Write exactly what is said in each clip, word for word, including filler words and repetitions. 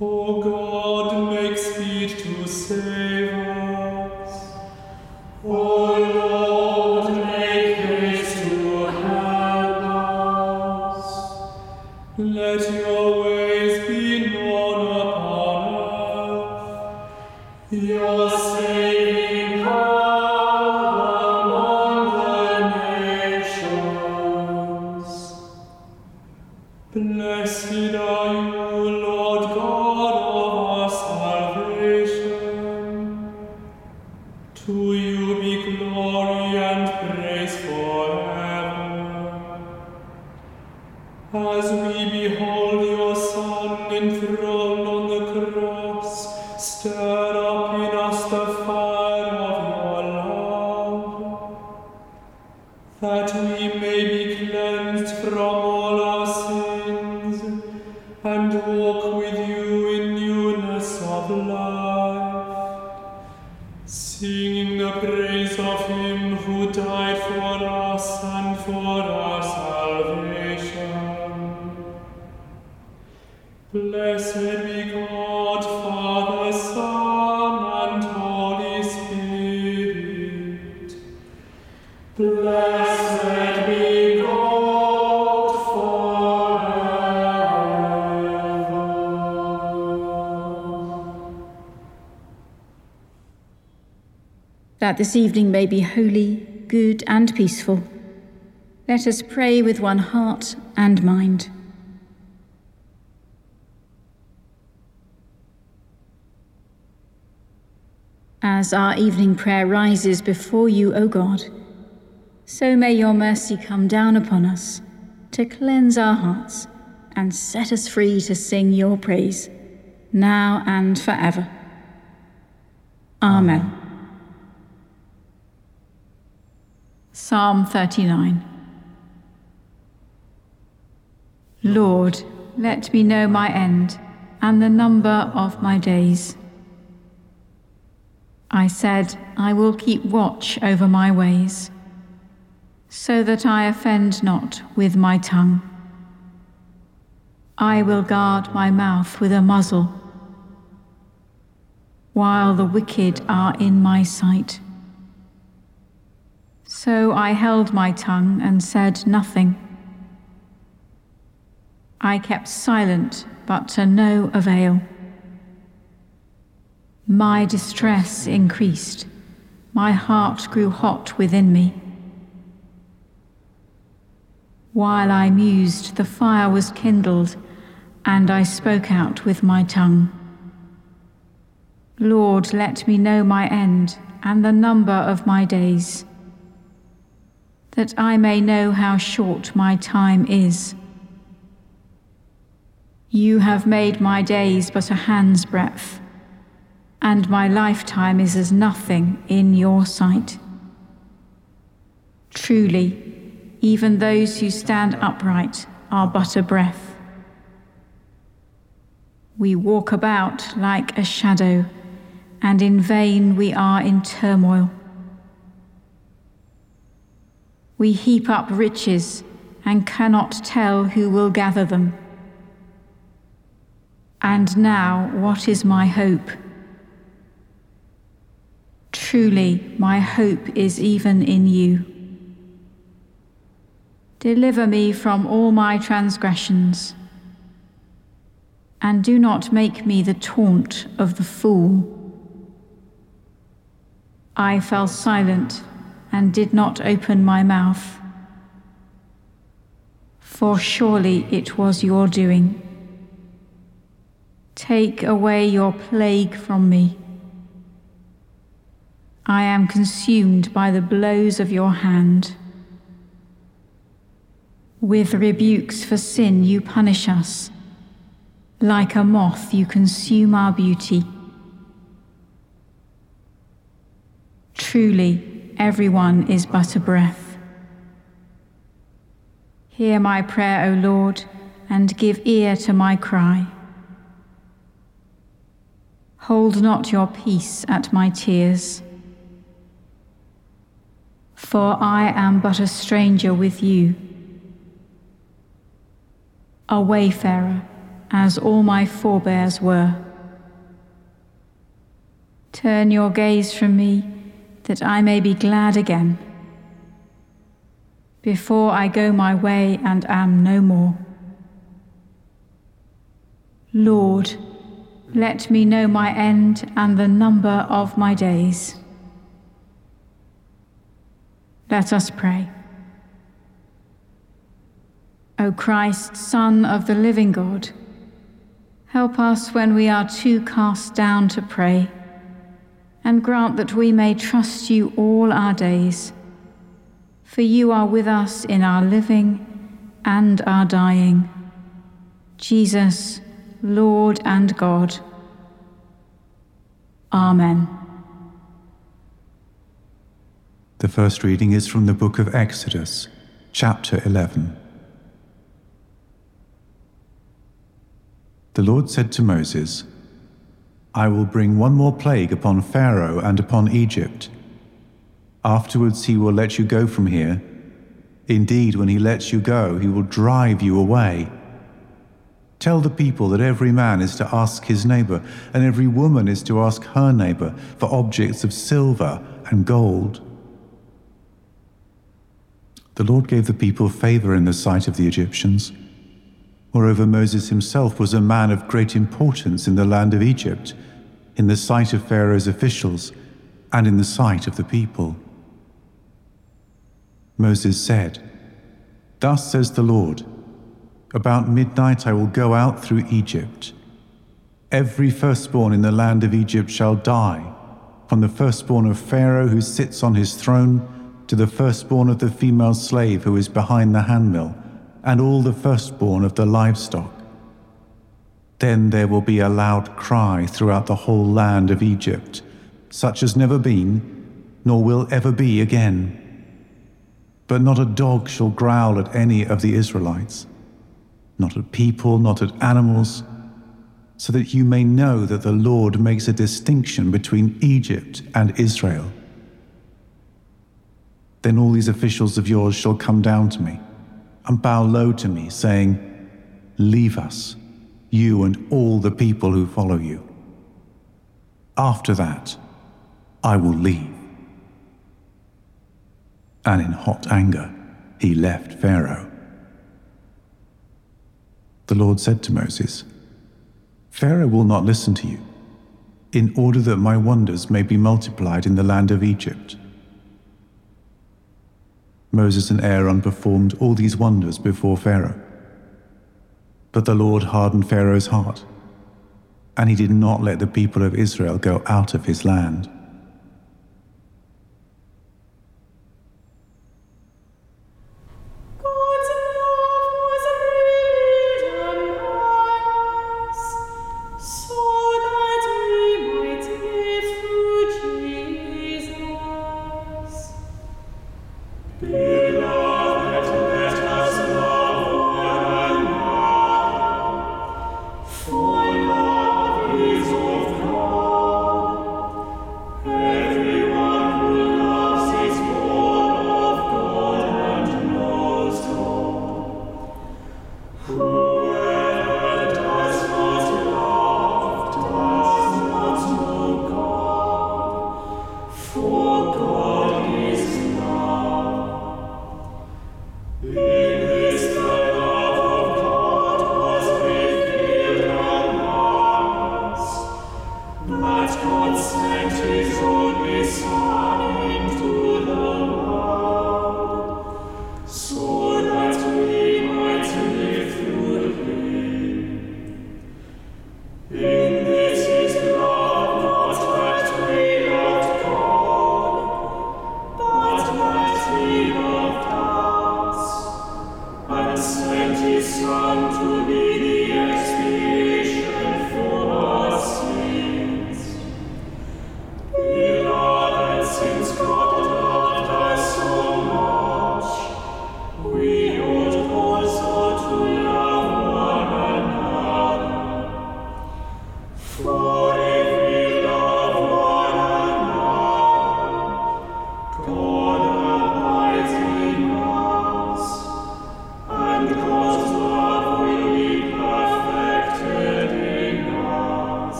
O God, make speed to save us. O Lord, make haste to help us. Let your ways be known upon earth, your saving power among the nations. Blessed are you, Lord God of our salvation. To you be glory and praise forever. As we behold your Son enthroned on the cross, stir up in us the fire of your love, that we may be cleansed from all our sins and walk with you in newness of life, singing the praise of him who died for us and for our salvation. Blessed be God, Father, Son, and Holy Spirit. Blessed be God forever. That this evening may be holy, good, and peaceful, let us pray with one heart and mind. As our evening prayer rises before you, O God, so may your mercy come down upon us to cleanse our hearts and set us free to sing your praise, now and forever. Amen. Psalm thirty-nine. Lord, let me know my end and the number of my days. I said, I will keep watch over my ways, so that I offend not with my tongue. I will guard my mouth with a muzzle, while the wicked are in my sight. So I held my tongue and said nothing. I kept silent, but to no avail. My distress increased. My heart grew hot within me. While I mused, the fire was kindled, and I spoke out with my tongue. Lord, let me know my end and the number of my days, that I may know how short my time is. You have made my days but a hand's breadth, and my lifetime is as nothing in your sight. Truly, even those who stand upright are but a breath. We walk about like a shadow, and in vain we are in turmoil. We heap up riches and cannot tell who will gather them. And now, what is my hope? Truly, my hope is even in you. Deliver me from all my transgressions, and do not make me the taunt of the fool. I fell silent and did not open my mouth, for surely it was your doing. Take away your plague from me. I am consumed by the blows of your hand. With rebukes for sin you punish us. Like a moth you consume our beauty. Truly, everyone is but a breath. Hear my prayer, O Lord, and give ear to my cry. Hold not your peace at my tears, for I am but a stranger with you, a wayfarer as all my forebears were. Turn your gaze from me, that I may be glad again, before I go my way and am no more. Lord, let me know my end and the number of my days. Let us pray. O Christ, Son of the living God, help us when we are too cast down to pray, and grant that we may trust you all our days. For you are with us in our living and our dying. Jesus, Lord and God. Amen. The first reading is from the book of Exodus, chapter eleven. The Lord said to Moses, I will bring one more plague upon Pharaoh and upon Egypt. Afterwards he will let you go from here. Indeed, when he lets you go, he will drive you away. Tell the people that every man is to ask his neighbor, and every woman is to ask her neighbor for objects of silver and gold. The Lord gave the people favor in the sight of the Egyptians. Moreover, Moses himself was a man of great importance in the land of Egypt, in the sight of Pharaoh's officials, and in the sight of the people. Moses said, Thus says the Lord, about midnight I will go out through Egypt. Every firstborn in the land of Egypt shall die, from the firstborn of Pharaoh who sits on his throne, to the firstborn of the female slave who is behind the handmill, and all the firstborn of the livestock. Then there will be a loud cry throughout the whole land of Egypt, such as never been, nor will ever be again. But not a dog shall growl at any of the Israelites, not at people, not at animals, so that you may know that the Lord makes a distinction between Egypt and Israel. Then all these officials of yours shall come down to me and bow low to me, saying, Leave us, you and all the people who follow you. After that, I will leave. And in hot anger, he left Pharaoh. The Lord said to Moses, Pharaoh will not listen to you, in order that my wonders may be multiplied in the land of Egypt. Moses and Aaron performed all these wonders before Pharaoh. But the Lord hardened Pharaoh's heart, and he did not let the people of Israel go out of his land.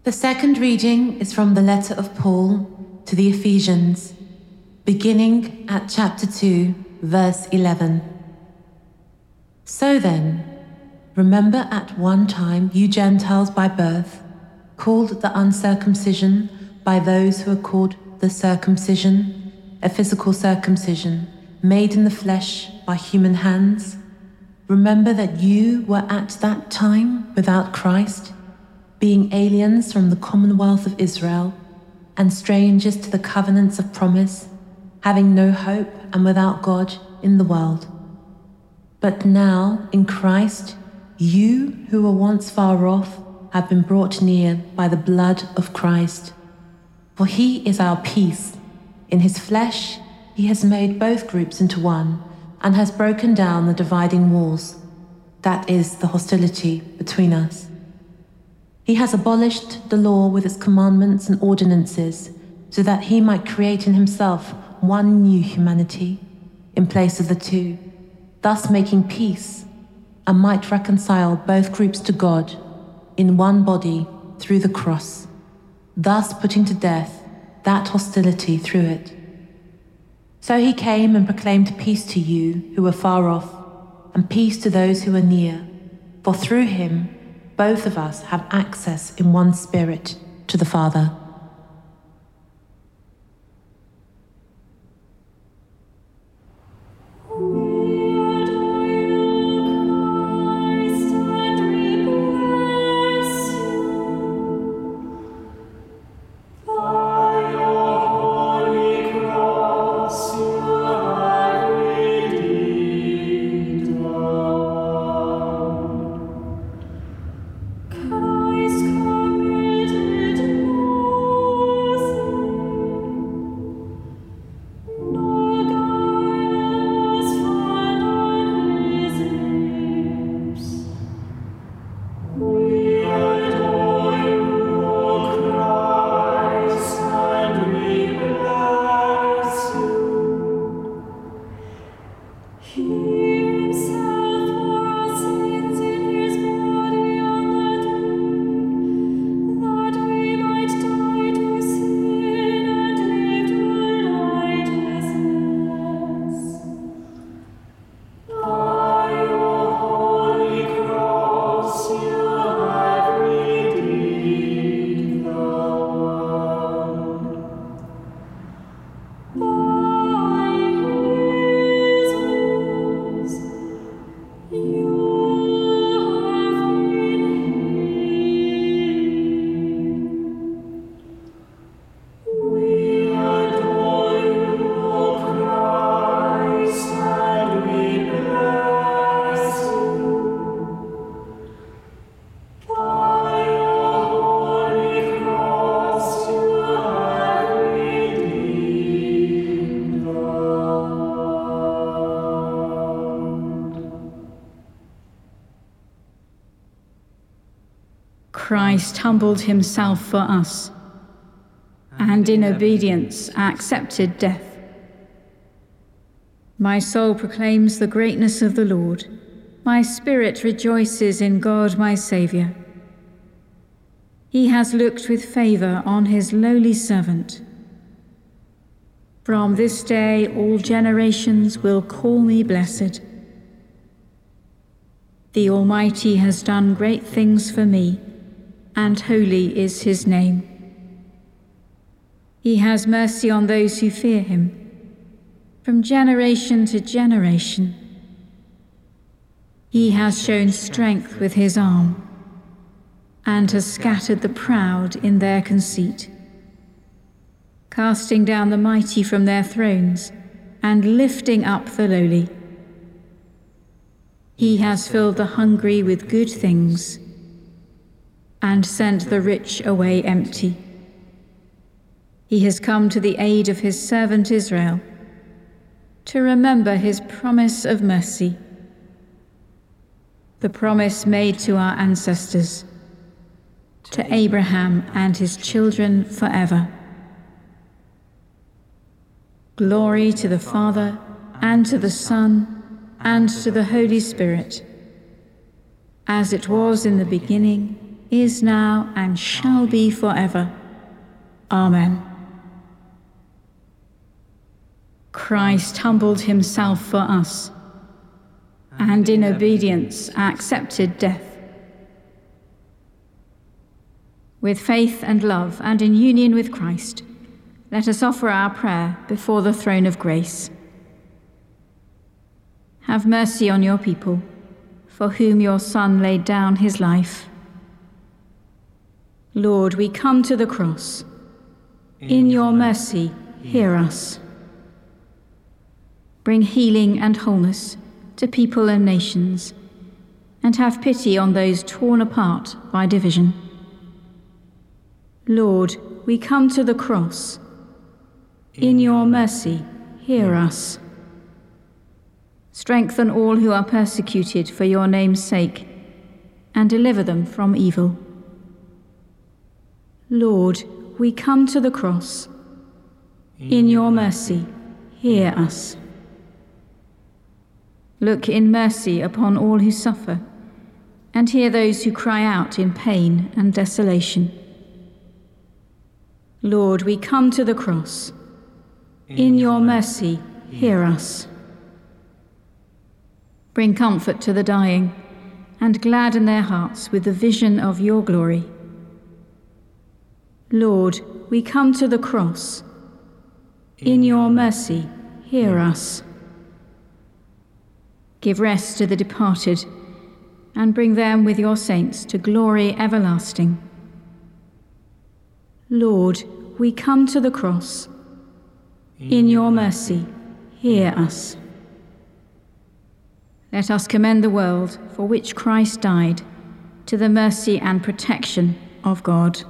The second reading is from the letter of Paul to the Ephesians, beginning at chapter two, verse eleven. So then, remember at one time you Gentiles by birth, called the uncircumcision by those who are called the circumcision, a physical circumcision, made in the flesh by human hands. Remember that you were at that time without Christ, being aliens from the commonwealth of Israel, and strangers to the covenants of promise, having no hope and without God in the world. But now, in Christ, you who were once far off have been brought near by the blood of Christ. For he is our peace. In his flesh, he has made both groups into one, and has broken down the dividing walls, that is, the hostility between us. He has abolished the law with its commandments and ordinances, so that he might create in himself one new humanity in place of the two, thus making peace, and might reconcile both groups to God in one body through the cross, thus putting to death that hostility through it. So he came and proclaimed peace to you who were far off, and peace to those who are near, for through him both of us have access in one spirit to the Father. Christ humbled himself for us, and in obedience accepted death. My soul proclaims the greatness of the Lord. My spirit rejoices in God my Saviour. He has looked with favour on his lowly servant. From this day all generations will call me blessed. The Almighty has done great things for me, and holy is his name. He has mercy on those who fear him, from generation to generation. He has shown strength with his arm, and has scattered the proud in their conceit, casting down the mighty from their thrones, and lifting up the lowly. He has filled the hungry with good things, and sent the rich away empty. He has come to the aid of his servant Israel, to remember his promise of mercy, the promise made to our ancestors, to Abraham and his children forever. Glory to the Father, and to the Son, and to the Holy Spirit, as it was in the beginning, is now, and shall be forever. Amen. Christ humbled himself for us, and in obedience accepted death. With faith and love and in union with Christ, let us offer our prayer before the throne of grace. Have mercy on your people, for whom your Son laid down his life. Lord, we come to the cross. In your mercy, hear us. Bring healing and wholeness to people and nations, and have pity on those torn apart by division. Lord, we come to the cross. In your mercy, hear us. Strengthen all who are persecuted for your name's sake, and deliver them from evil. Lord, we come to the cross. In your mercy, hear us. Look in mercy upon all who suffer, and hear those who cry out in pain and desolation. Lord, we come to the cross. In your mercy, hear us. Bring comfort to the dying, and gladden their hearts with the vision of your glory. Lord, we come to the cross. In your mercy, hear us. Give rest to the departed, and bring them with your saints to glory everlasting. Lord, we come to the cross. In your mercy, hear us. Let us commend the world for which Christ died to the mercy and protection of God.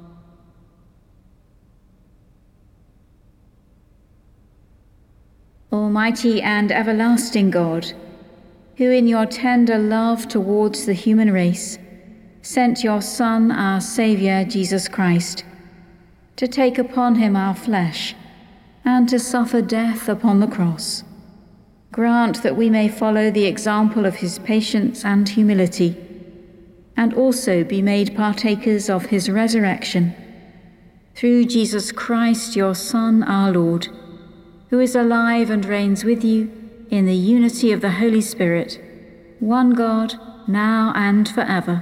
Almighty and everlasting God, who in your tender love towards the human race sent your Son, our Saviour, Jesus Christ, to take upon him our flesh and to suffer death upon the cross, grant that we may follow the example of his patience and humility, and also be made partakers of his resurrection, through Jesus Christ, your Son, our Lord, who is alive and reigns with you in the unity of the Holy Spirit, one God, now and forever.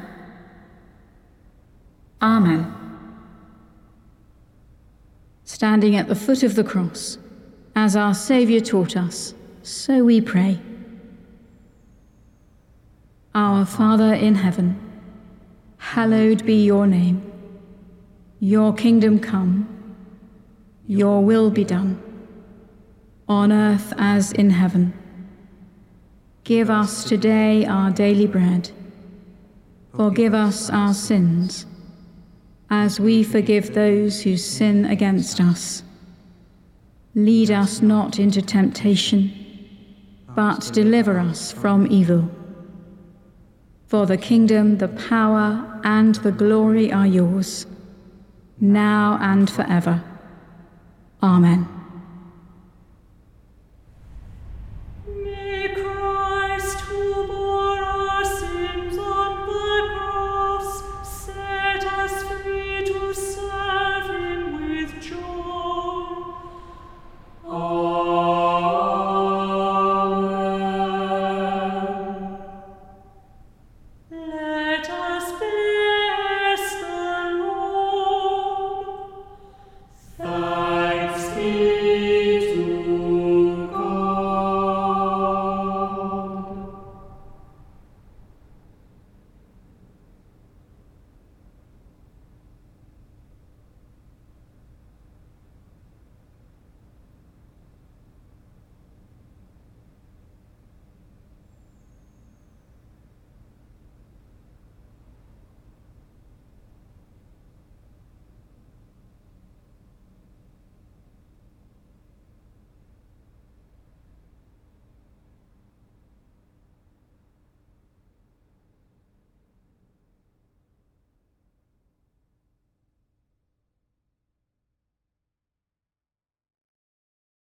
Amen. Standing at the foot of the cross, as our Saviour taught us, so we pray. Our Father in heaven, hallowed be your name. Your kingdom come, your will be done, on earth as in heaven. Give us today our daily bread. Forgive us our sins, as we forgive those who sin against us. Lead us not into temptation, but deliver us from evil. For the kingdom, the power, and the glory are yours, now and forever. Amen.